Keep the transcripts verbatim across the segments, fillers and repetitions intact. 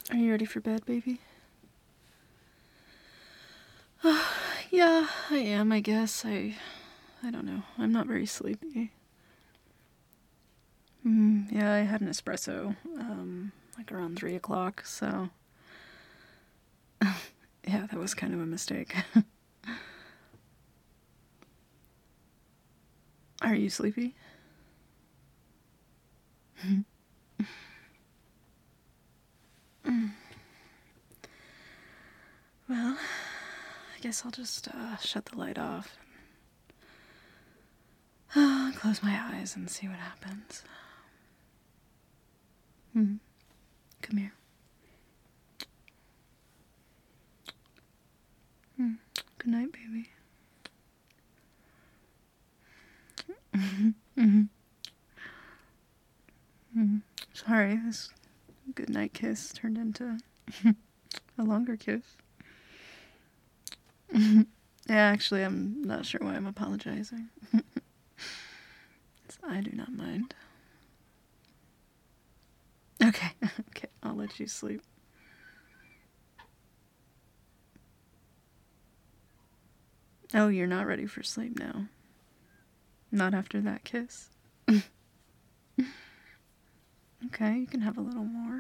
Are you ready for bed, baby? Uh, yeah, I am, I guess. I I don't know. I'm not very sleepy. Mm, yeah, I had an espresso, um, like around three o'clock, so... yeah, that was kind of a mistake. Are you sleepy? Well, I guess I'll just uh, shut the light off. Uh, close my eyes and see what happens. Hmm. Come here. Hmm. Good night, baby. Mm-hmm. Mm-hmm. Mm-hmm. Sorry, this good night kiss turned into a longer kiss. Yeah, actually, I'm not sure why I'm apologizing. I do not mind. Okay, okay, I'll let you sleep. Oh, you're not ready for sleep now. Not after that kiss. Okay, you can have a little more.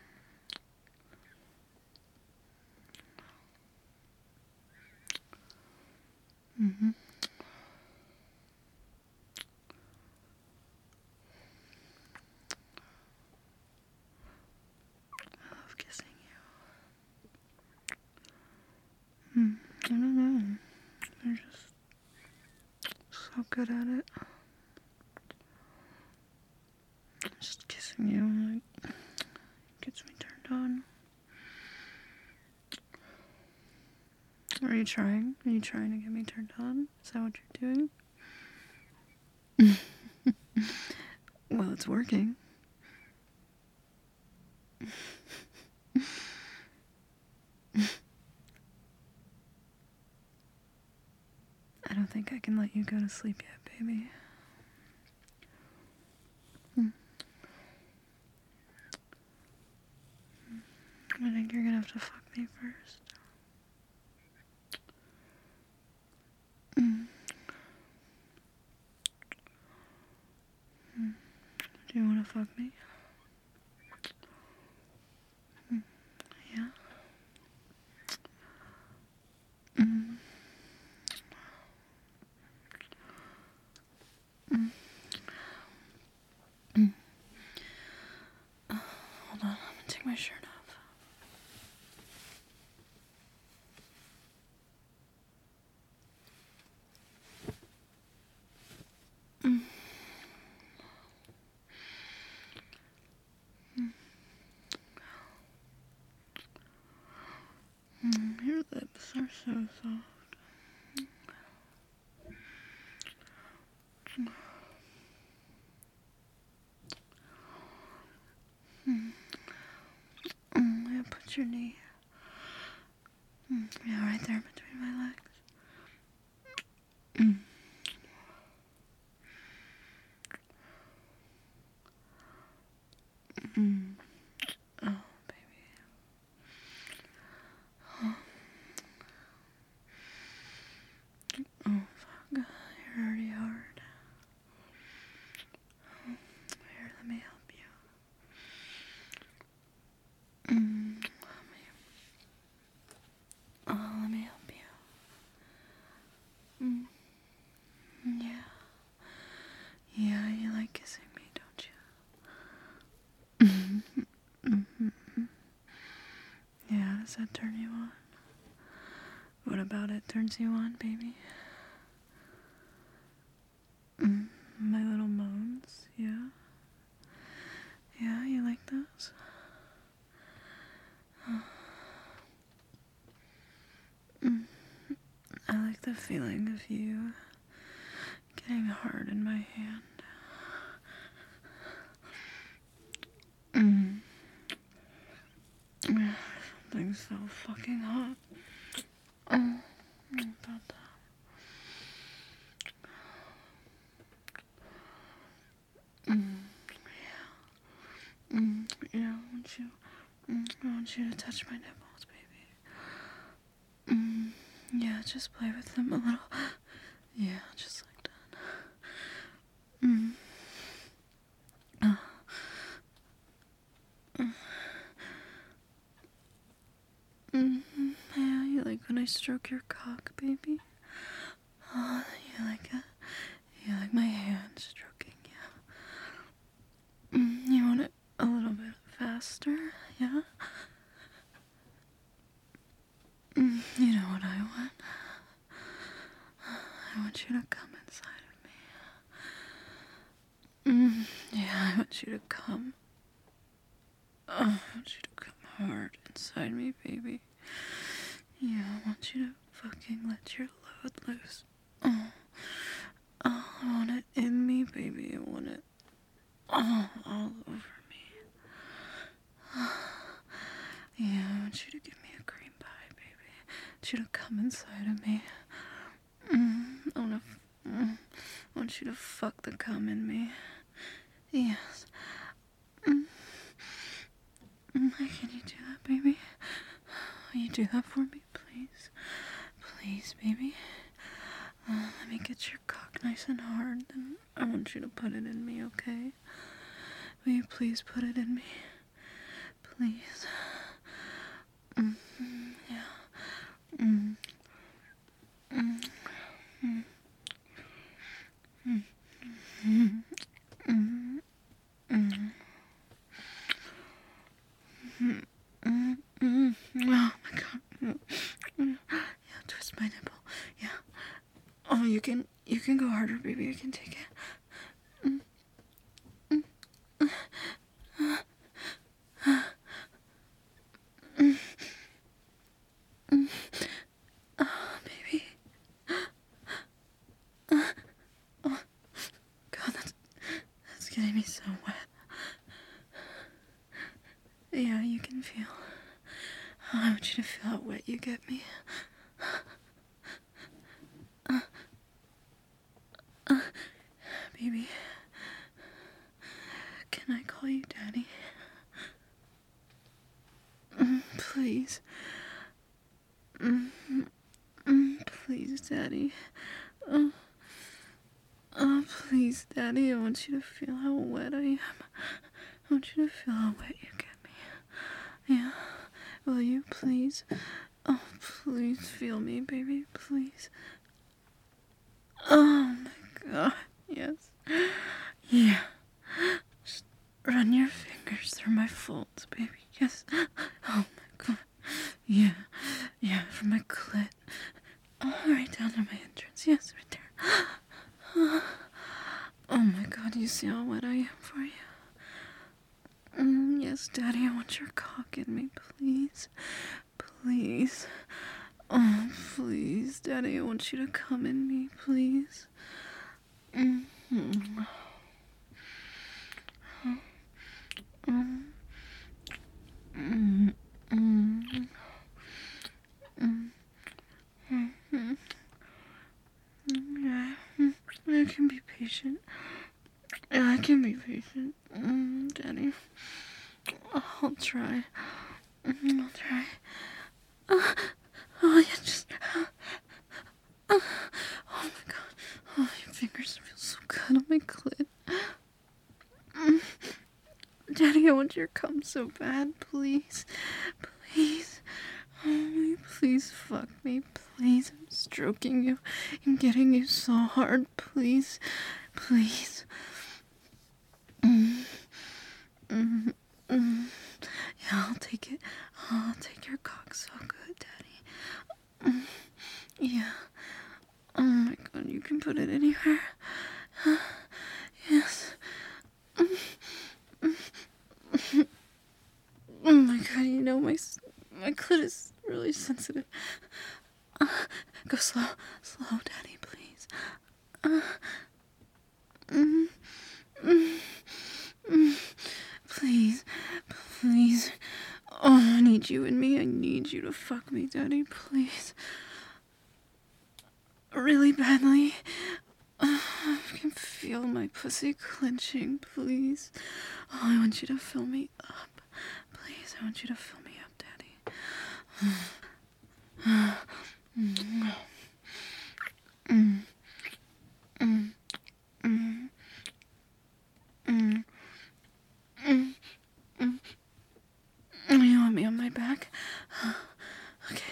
Mm-hmm. I love kissing you. Hmm. I don't know. You're just so good at it. Just kissing you, like, gets me turned on. Are you trying? Are you trying to get me turned on? Is that what you're doing? Well, it's working. I don't think I can let you go to sleep yet, baby. Hmm. I think you're gonna have to fuck me first. Mm. Mm. Do you want to fuck me? Mm. Yeah. Mm. Mm. Mm. Uh, hold on, I'm gonna take my shirt off. Mm. Mm. Mm. Your lips are so soft. Mm. Mm. Mm. Yeah, put your knee. Mm. Yeah, right there between my legs. Mm. Mm. Oh, baby. Oh, oh fuck. You're already hard. Oh, here, let me help you. Mm. Let me. Oh, let me help you. Mm. Yeah. Yeah, you like kissing me, don't you? Mm-hmm. Mm-hmm. Yeah, does that turn you on? What about it turns you on, baby? Mm, my little moans, yeah? Yeah, you like those? Mm. I like the feeling of you getting hard in my hand. Mm. Something so fucking hot. Oh, about that. Mm. Yeah. Mm. Yeah, won't you? Mm. I want you to touch my nipples, baby. Mm, yeah, just play with them a little. Yeah, just like that. Mm. Uh. Mm. Mm-hmm. Yeah, you like when I stroke your cock, baby? Oh, you like it? You like my hand stroking, yeah. Mm, you want it a little bit faster, yeah? Mm, you know what I want? I want you to come inside of me. Mm, yeah, I want you to come. Oh, I want you to come hard inside me, baby. Yeah, I want you to fucking let your load loose. Oh, oh, I want it in me, baby. I want it all, all over me. Yeah, I want you to give me a cream pie, baby. I want you to come inside of me. Mm, I want to, mm, I want you to fuck the cum in me. Yes. Mm. Mm, can you do that, baby? Will you do that for me, please? Please, baby. Uh, let me get your cock nice and hard, and I want you to put it in me, okay? Will you please put it in me? Please. Mm-hmm, yeah. Mm. Mm. Mm. Mm. Mm. Mm. Mm. Mm. Mm. Mm. Oh my god. Yeah, twist my nipple. Yeah. Oh, you can you can go harder, baby. I can take it. Mm. Mm. Mm. Mm. Oh, baby. Oh, God, that's that's getting me so wet. Yeah, you can feel. Oh, I want you to feel how wet you get me. Uh, uh, baby, can I call you Daddy? Mm, please. Mm, mm, please, Daddy. Oh, oh, please, Daddy. I want you to feel how wet I am. I want you to feel how wet you get me. Yeah. Will you please? Oh, please feel me, baby. Please. Oh my god. Yes. Yeah. Just run your fingers through my folds, baby. Yes. Oh my god. Yeah. Yeah, from my clit. Oh, right down to my entrance. Yes, right there. Oh my god, you see how wet I am for you? Mm, yes, Daddy, I want your cock in me, please. Please. Oh, please, Daddy, I want you to come in me, please. Mm-hmm. Mm. Mm. Mm. Mm. Mm. Yeah, I can be patient. Yeah, I can be patient. Mm, Daddy. I'll try. I'll try. Uh, oh, yeah, just. Uh, uh, oh my god. Oh, your fingers feel so good on my clit. Mm. Daddy, I want your cum so bad. Please. Please. Oh, please fuck me. Please. I'm stroking you and getting you so hard. Please. Please. Mm. Mm. Mm. Yeah, I'll take it. I'll take your cock so good, Daddy. Mm. Yeah. Oh my god, you can put it anywhere. Yes. Mm. Mm. Oh my god, you know my my clit is really sensitive. Uh, go slow, slow, Daddy, please. Uh, mm, mm, mm, please, please. Oh, I need you in me. I need you to fuck me, Daddy, please. Really badly. Uh, I can feel my pussy clenching, please. Oh, I want you to fill me up. Please, I want you to fill me You want me on my back? Okay.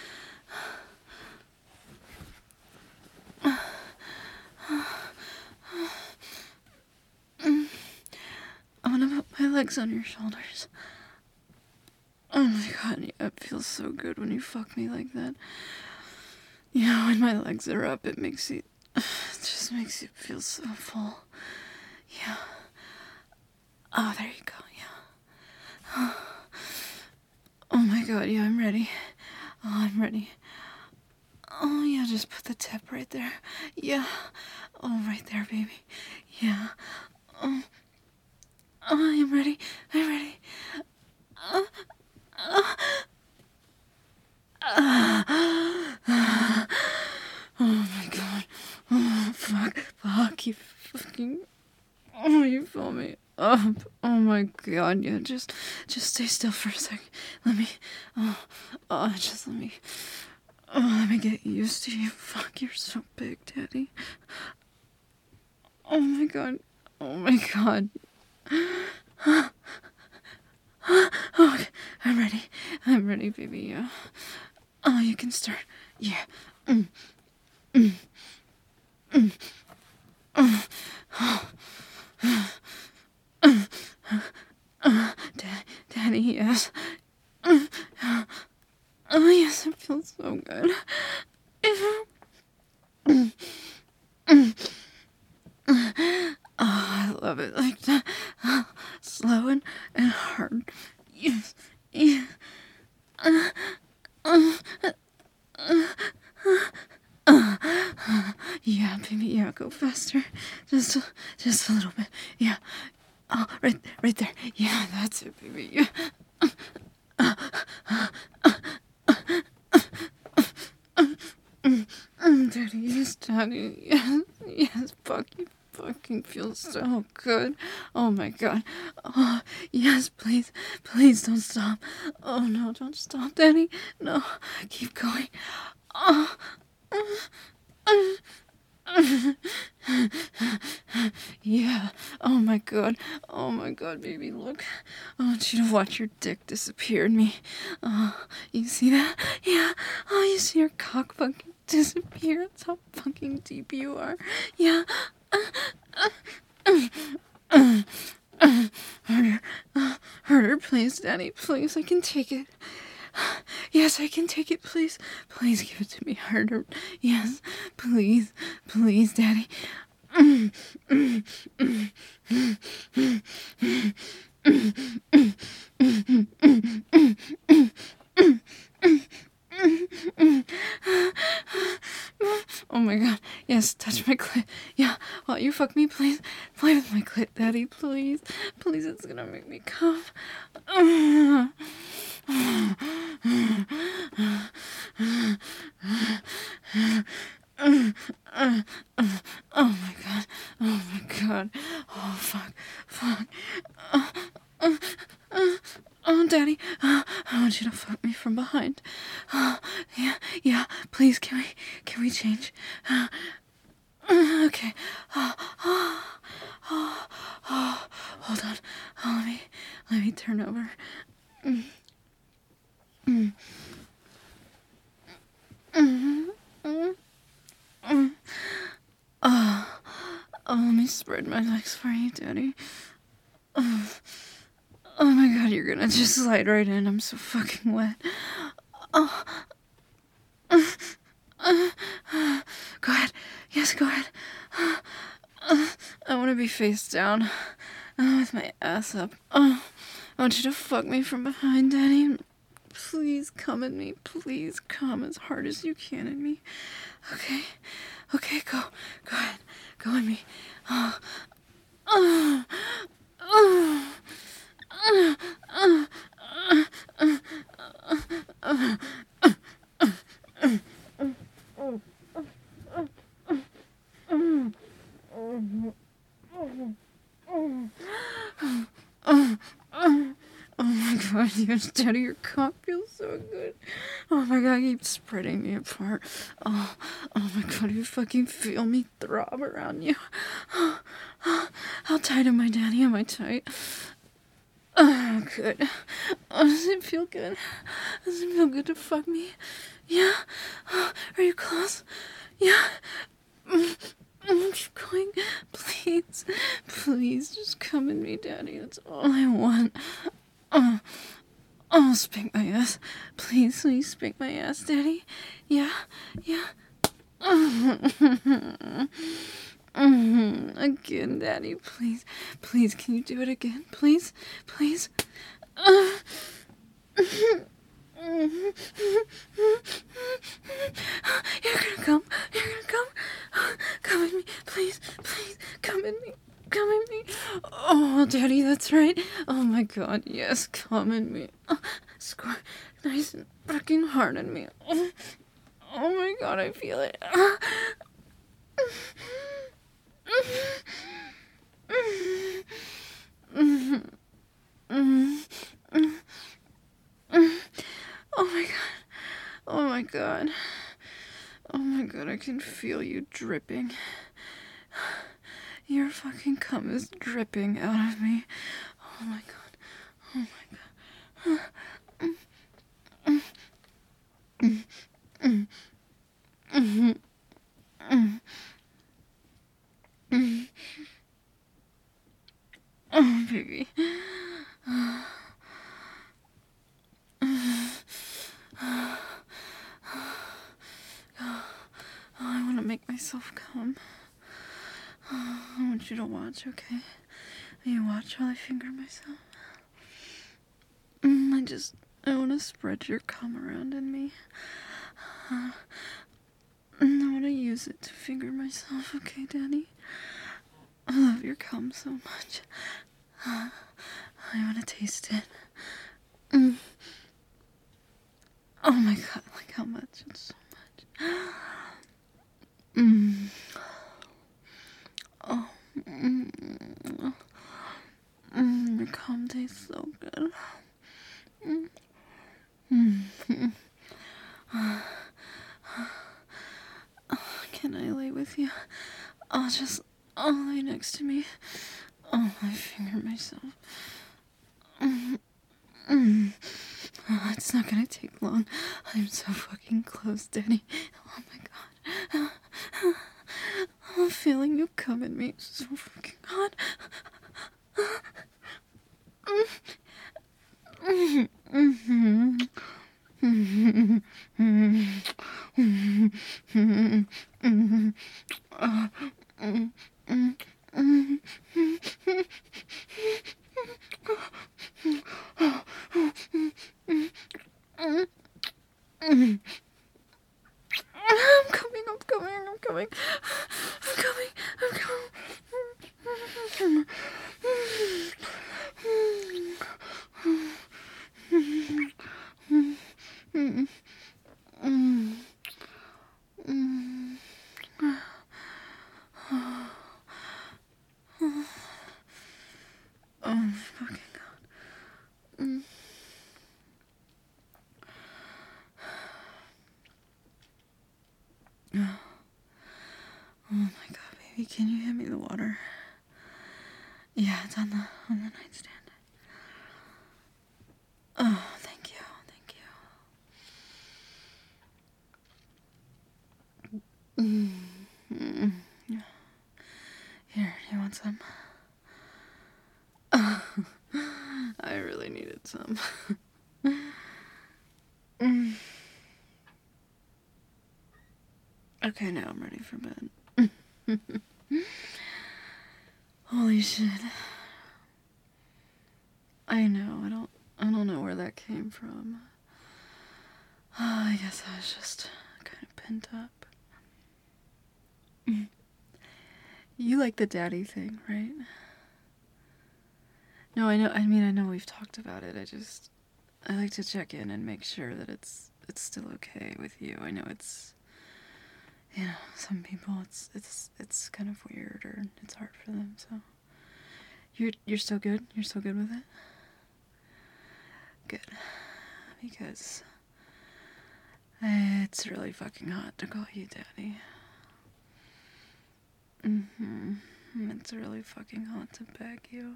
I want to put my legs on your shoulders. Oh my god, yeah, it feels so good when you fuck me like that. You know, when my legs are up, it makes you, it just makes you feel so full. Yeah. Oh, there you go, yeah. Oh my god, yeah, I'm ready. Oh, I'm ready. Oh, yeah, just put the tip right there. Yeah. Oh, right there, baby. Yeah. Oh, oh I'm ready. I'm ready. Uh, uh, uh, uh, oh my god. Oh, fuck. Fuck, you fucking... Oh, you feel me up. Oh my god, yeah, just, just stay still for a second. Let me, oh, oh, just let me, oh, let me get used to you. Fuck, you're so big, Daddy. Oh my god, oh my god. Okay, I'm ready. I'm ready, baby, yeah. Oh, you can start. Yeah. Mm. Mm. Mm. Mm. Uh, uh, Dad, Daddy, yes. Uh, oh, yes, it feels so good. Oh, I love it like that. Slow and, and hard. Yes, yeah. Uh, uh, uh, uh, uh, yeah, baby, yeah, go faster. Just, a, just a little bit. Yeah. Oh, right, right there. Yeah, that's it, baby. Yeah. Uh, uh, uh, uh, uh, uh, uh, uh, Daddy, yes, Daddy, yes, yes, fuck you. Fucking feels so good. Oh my god. Oh, yes, please, please don't stop. Oh no, don't stop, Daddy. No, keep going. Oh, yeah. Oh my god. Oh my god, baby, look. I want you to watch your dick disappear in me. Oh, you see that? Yeah. Oh, you see your cock fucking disappear. That's how fucking deep you are. Yeah. Harder. Harder, please, Daddy. Please, I can take it. Yes, I can take it, please. Please give it to me harder. Yes, please. Please, Daddy. Oh my god. Yes, touch my clit. Yeah, while you fuck me, please. Play with my clit, Daddy, please. Please, it's gonna make me come. Oh my god. Oh my god. Oh fuck. Fuck. Uh, uh, uh, oh, Daddy. Uh, I want you to fuck me from behind. Uh, yeah, yeah. Please, can we, can we change? Uh, uh, okay. Uh, uh, uh, uh, hold on. Uh, let me, let me turn over. Mm. Mm. Mm. Mm. Mm. Oh, oh, let me spread my legs for you, Daddy. Oh, oh my god, you're gonna just slide right in. I'm so fucking wet. Oh. Uh, uh, uh, go ahead. Yes, go ahead. Uh, uh, I want to be face down uh, with my ass up. Oh, I want you to fuck me from behind, Daddy. Please come at me. Please come as hard as you can at me. Okay? Okay, go. Go ahead. Go at me. Oh. Oh. Oh. Oh. Oh. Oh. Oh. Oh my god, you're gosh, Daddy, your cock feels so good. Oh my god, you keep spreading me apart. Oh, oh my god, you fucking feel me throb around you. Oh, oh, how tight am I, Daddy? Am I tight? Oh, good. Oh, does it feel good? Does it feel good to fuck me? Yeah? Oh, are you close? Yeah? Mm, mm, keep going. Please. Please, just come in me, Daddy. That's all I want. Oh, oh, spank my ass. Please, please spank my ass, Daddy. Yeah? Yeah? Mm-hmm. Again, Daddy, please. Please, can you do it again? Please? Please? Uh. You're gonna come. You're gonna come. Come in me. Please. Please. Come in me. Come in me. Oh, Daddy, that's right. Oh my god, yes, come in me. Oh, score nice and fucking hard in me. Oh, oh my god, I feel it. Oh my god. Oh my god. Oh my god, I can feel you dripping. Your fucking cum is dripping out of me. Oh my god. Oh my god. Oh, baby. Oh, I want to make myself come. Oh, I want you to watch, okay? Will you watch while I finger myself? Mm, I just, I want to spread your cum around in me. Uh, and I want to use it to finger myself, okay, Daddy? I love your cum so much. Uh, I want to taste it. Mm. Oh my god, like how much? It's so much. Mm. Oh. Mm. Mm. Your cum tastes so good. Mm. Mm. Can I lay with you? I'll just, I'll lay next to me. Oh, I finger myself. Mm. Mm. Oh, it's not gonna take long. I'm so fucking close, Daddy. Oh my god. I'm feeling you come in me so fucking hot. I'm coming, I'm coming, I'm coming. I'm coming, I'm coming. Oh, fucking god. Mm. Oh my god, baby, can you hand me the water? Yeah, it's on the on the nightstand. Oh, thank you, thank you. Mm. Mm. Here, do you want some? Oh, I really needed some. Mm. Okay, now I'm ready for bed. Holy shit. I know, I don't I don't know where that came from. Oh, I guess I was just kind of pent up. You like the daddy thing, right? No, I know, I mean, I know we've talked about it. I just, I like to check in and make sure that it's, it's still okay with you. I know it's, you know, some people, it's, it's, it's kind of weird or it's hard for them, so. You're, you're still good? You're still good with it? Good. Because it's really fucking hot to call you daddy. Mm-hmm. It's really fucking hot to beg you.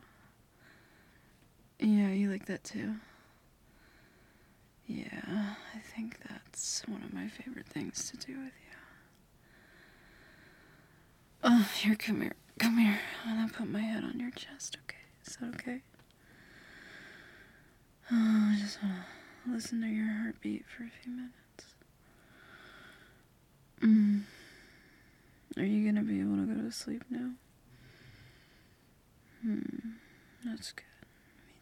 Yeah, you like that too? Yeah, I think that's one of my favorite things to do with you. Oh, here, come here. Come here. I'm gonna put my head on your chest, okay? Is that okay? Oh, I just wanna listen to your heartbeat for a few minutes. Mm. Are you gonna be able to go to sleep now? Hmm. That's good. Me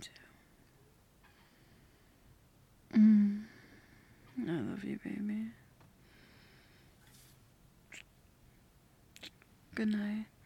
too. Mm. I love you, baby. Good night.